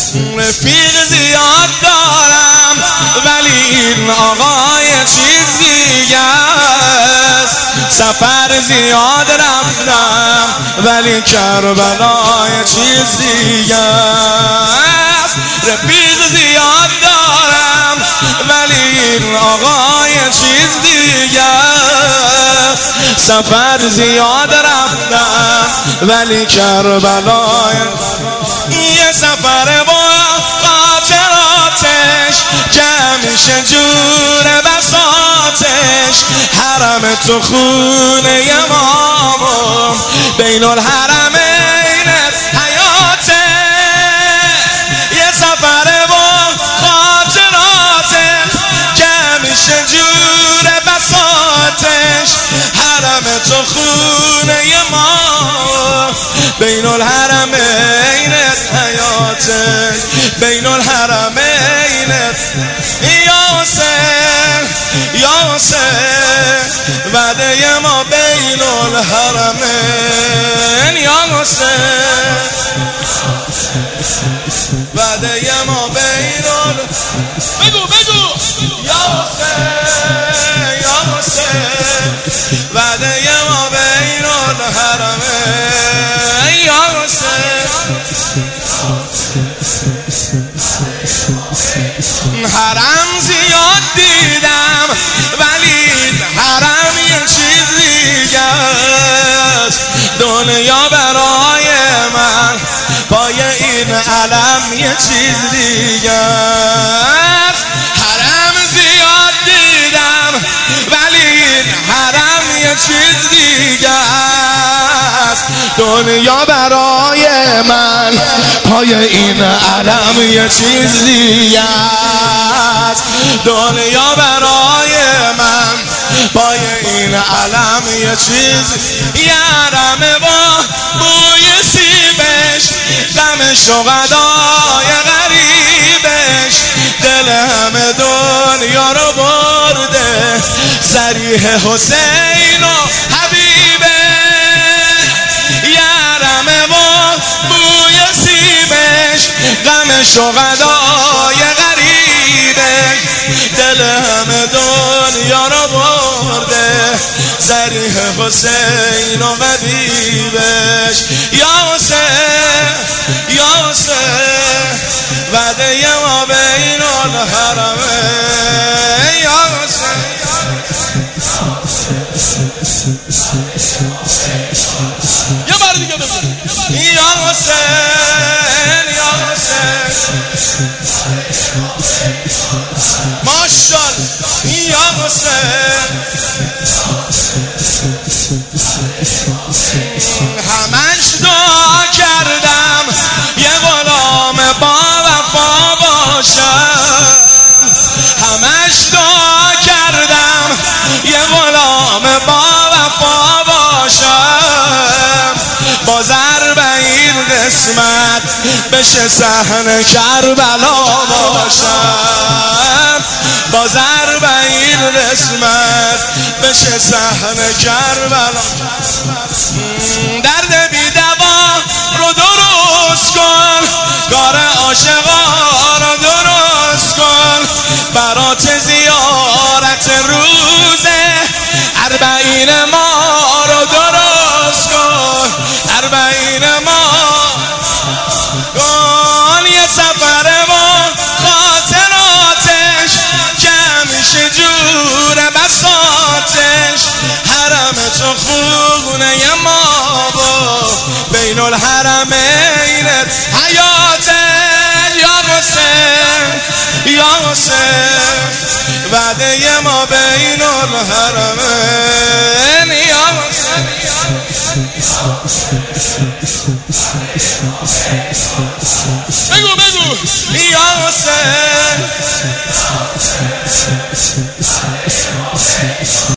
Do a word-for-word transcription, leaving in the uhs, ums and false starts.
رفیق زیاد دارم ولی این آقای چیز دیگه است. سفر زیاد رفتم ولی کربلای چیز دیگه است. رفیق زیاد دارم ولی این آقای چیز دیگه است. سفر زیاد رفتم ولی کربلای یه سفر با خاطراتش که همیشه جور بساتش حرم تو خونه امام بین الحرمین حیاته. یه سفر با خاطراتش که همیشه جور بساتش حرم تو خونه امام بین الحرمین حیاته. بین الحرمین یا حسین یا حسین وعده ما بین الحرمین یا حسین وعده ما بین ال بگو بگو یا حسین یا حسین وعده ما بین الحرمین یا حسین. حرم زیاد دیدم ولی حرم یه چیز دیگه است. دنیا برای من پای این علم یه چیز دیگه است. حرم زیاد دیدم ولی این حرم یه چیز دیگه است. دنیا برای من پای این علم یه چیز دیگه است. دنیا برای من پای این علم یه چیز یه حرم با بوی سیبش غم شهدای غریبش دل همه دنیا رو برده صریح حسین و حبیبه. یه حرم با بوی سیبش غم شهدای غریبش دل همه دنیا رو برده صریح حسین و حبیبش. یا حسین یا حسین وعده ما بین الحرمین یا حسین. یه بار دیگه بزن یا حسین یا حسین ماشاءالله یا حسین. همش دعا کردم یه غلام با وفا باشم. همش دعا کردم یه غلام با وفا باشم. با ضرب این قسمت بشه صحن کربلا باشم. با ضرب این قسمت بشه صحن کربلا. درد بی دوا رو درست کن کار عاشقا رو درست کن برات زیارت روزه اربعین ما رو درست کن اربعین ما کن. یه سفر با خاطراتش که همیشه جور بساتش حرم تو خونه ما با بین الحرمین حیاته. یا حسین یا حسین وعده ما بین الحرمین یا حسین. بگو بگو یا حسین